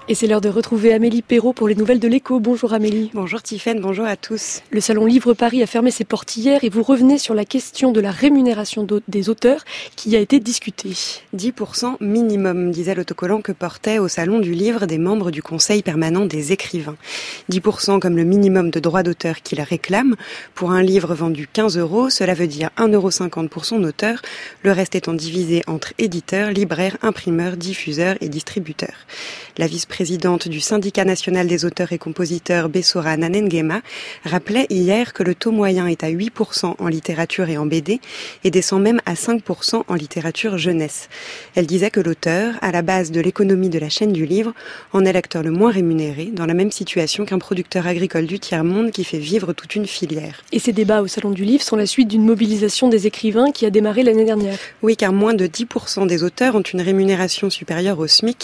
Et c'est l'heure de retrouver Amélie Perrault pour les nouvelles de l'Écho. Bonjour Amélie. Bonjour Tiffaine, bonjour à tous. Le Salon Livre Paris a fermé ses portes hier et vous revenez sur la question de la rémunération des auteurs qui a été discutée. 10% minimum, disait l'autocollant que portaient au Salon du Livre des membres du Conseil permanent des écrivains. 10% comme le minimum de droit d'auteur qu'ils réclament. Pour un livre vendu 15 €, cela veut dire 1,50 € pour son auteur, le reste étant divisé entre éditeurs, libraires, imprimeurs, diffuseurs et distributeurs. La vice-présidente du syndicat national des auteurs et compositeurs, Bessora Nanengema, rappelait hier que le taux moyen est à 8% en littérature et en BD et descend même à 5% en littérature jeunesse. Elle disait que l'auteur, à la base de l'économie de la chaîne du livre, en est l'acteur le moins rémunéré, dans la même situation qu'un producteur agricole du tiers-monde qui fait vivre toute une filière. Et ces débats au Salon du Livre sont la suite d'une mobilisation des écrivains qui a démarré l'année dernière. Oui, car moins de 10% des auteurs ont une rémunération supérieure au SMIC,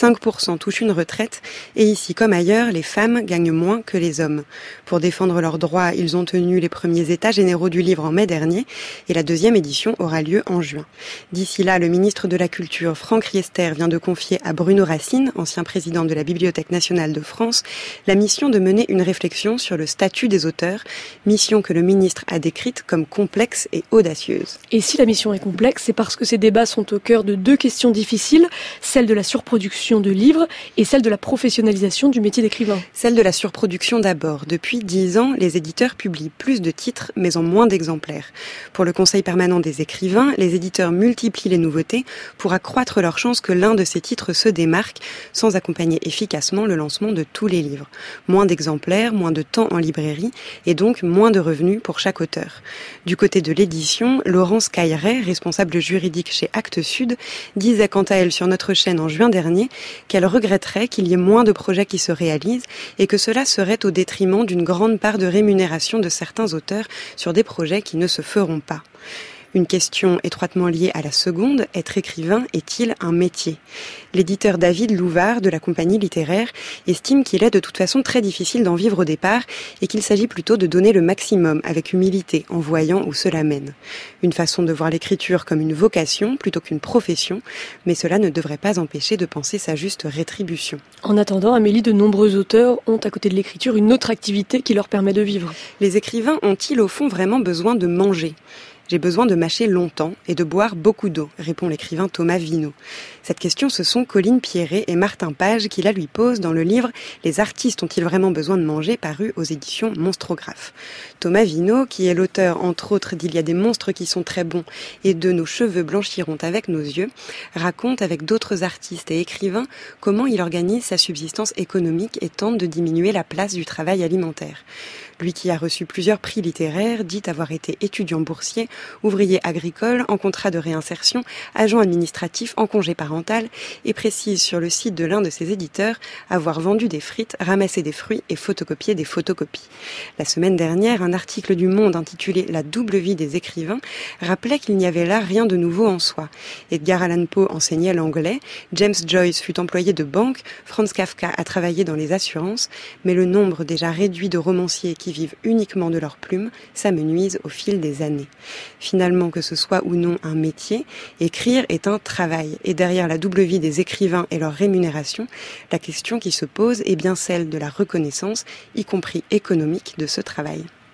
5% touchent une retraite, et ici comme ailleurs, les femmes gagnent moins que les hommes. Pour défendre leurs droits, ils ont tenu les premiers états généraux du livre en mai dernier, et la deuxième édition aura lieu en juin. D'ici là, le ministre de la Culture, Franck Riester, vient de confier à Bruno Racine, ancien président de la Bibliothèque nationale de France, la mission de mener une réflexion sur le statut des auteurs, mission que le ministre a décrite comme complexe et audacieuse. Et si la mission est complexe, c'est parce que ces débats sont au cœur de deux questions difficiles, celle de la surproduction de livres et celle de la professionnalisation du métier d'écrivain. Celle de la surproduction d'abord. Depuis 10 ans, les éditeurs publient plus de titres, mais en moins d'exemplaires. Pour le Conseil permanent des écrivains, les éditeurs multiplient les nouveautés pour accroître leur chance que l'un de ces titres se démarque, sans accompagner efficacement le lancement de tous les livres. Moins d'exemplaires, moins de temps en librairie, et donc moins de revenus pour chaque auteur. Du côté de l'édition, Laurence Cailleret, responsable juridique chez Actes Sud, disait quant à elle sur notre chaîne en juin dernier qu'elle regretterait qu'il y ait moins de projets qui se réalisent et que cela serait au détriment d'une grande part de rémunération de certains auteurs sur des projets qui ne se feront pas. Une question étroitement liée à la seconde, être écrivain est-il un métier ? L'éditeur David Louvard de la compagnie littéraire estime qu'il est de toute façon très difficile d'en vivre au départ et qu'il s'agit plutôt de donner le maximum avec humilité en voyant où cela mène. Une façon de voir l'écriture comme une vocation plutôt qu'une profession, mais cela ne devrait pas empêcher de penser sa juste rétribution. En attendant, Amélie, de nombreux auteurs ont à côté de l'écriture une autre activité qui leur permet de vivre. Les écrivains ont-ils au fond vraiment besoin de manger ? J'ai besoin de mâcher longtemps et de boire beaucoup d'eau, répond l'écrivain Thomas Vino. Cette question, ce sont Colline Pierret et Martin Page qui la lui posent dans le livre « Les artistes ont-ils vraiment besoin de manger ?» paru aux éditions Monstrographe. Thomas Vino, qui est l'auteur entre autres d'Il y a des monstres qui sont très bons et de Nos cheveux blanchiront avec nos yeux, raconte avec d'autres artistes et écrivains comment il organise sa subsistance économique et tente de diminuer la place du travail alimentaire. Lui qui a reçu plusieurs prix littéraires, dit avoir été étudiant boursier, ouvrier agricole, en contrat de réinsertion, agent administratif, en congé parental, et précise sur le site de l'un de ses éditeurs avoir vendu des frites, ramassé des fruits et photocopié des photocopies. La semaine dernière, un article du Monde intitulé « La double vie des écrivains » rappelait qu'il n'y avait là rien de nouveau en soi. Edgar Allan Poe enseignait l'anglais, James Joyce fut employé de banque, Franz Kafka a travaillé dans les assurances, mais le nombre déjà réduit de romanciers qui vivent uniquement de leurs plumes s'amenuise au fil des années. Finalement, que ce soit ou non un métier, écrire est un travail. Et derrière la double vie des écrivains et leur rémunération, la question qui se pose est bien celle de la reconnaissance, y compris économique, de ce travail.